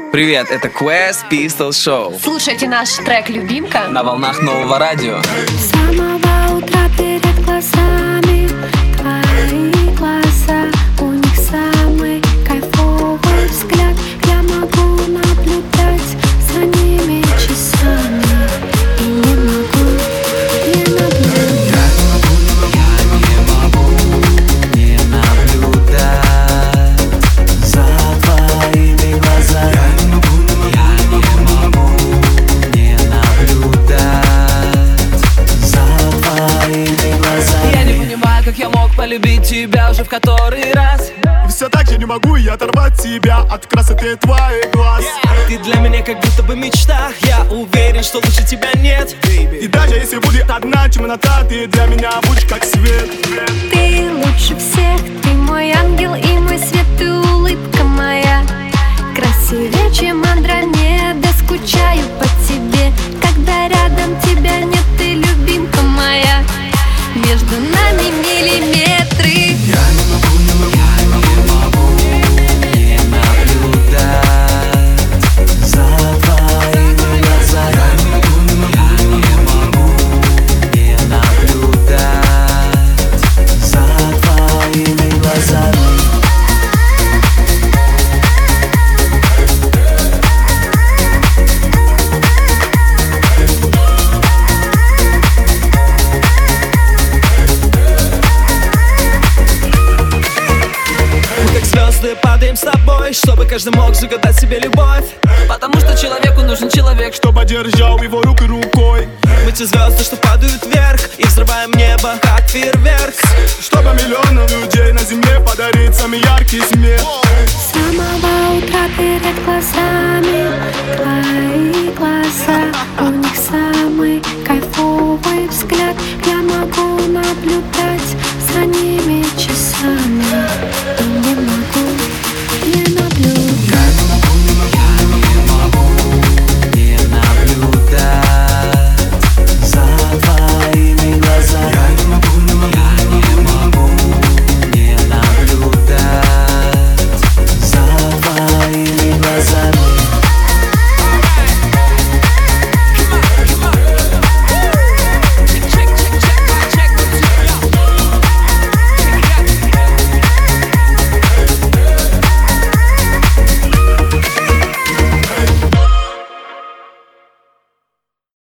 Привет, это Quest Pistol Show. Слушайте наш трек «Любимка» на волнах нового радио. С самого утра перед глазами твои глаза, у них самый кайфовый взгляд. Я могу наблюдать за ними часами и не могу не наблюдать. Я не могу не наблюдать за твоими глазами. Я не могу не наблюдать за твоими глазами. Я не понимаю, как я мог полюбить тебя уже в который раз. И все так же не могу я оторвать тебя от красоты твоих глаз. Ты для меня как будто бы мечта. Я уверен, что лучше тебя нет, baby. И даже если будет одна темнота, ты для меня будешь как свет. Ты лучше всех, ты мой ангел и мой свет, ты улыбка моя. Красивее, чем Андромеда, скучаю по тебе. Когда рядом тебя нет, ты любимка моя. Между нами миллиметры. Я не могу не наблюдать за твоими глазами. Я не могу не наблюдать за твоими глазами. Мы как звезды падаем с тобой, чтобы каждый мог загадать себе любовь. Потому что человеку нужен человек, Чтобы держал его руку рукой. мы те звезды, что падают вверх и взрываем небо, как фейерверк. Чтобы миллионам людей на земле подарить самый яркий смех. С самого утра перед глазами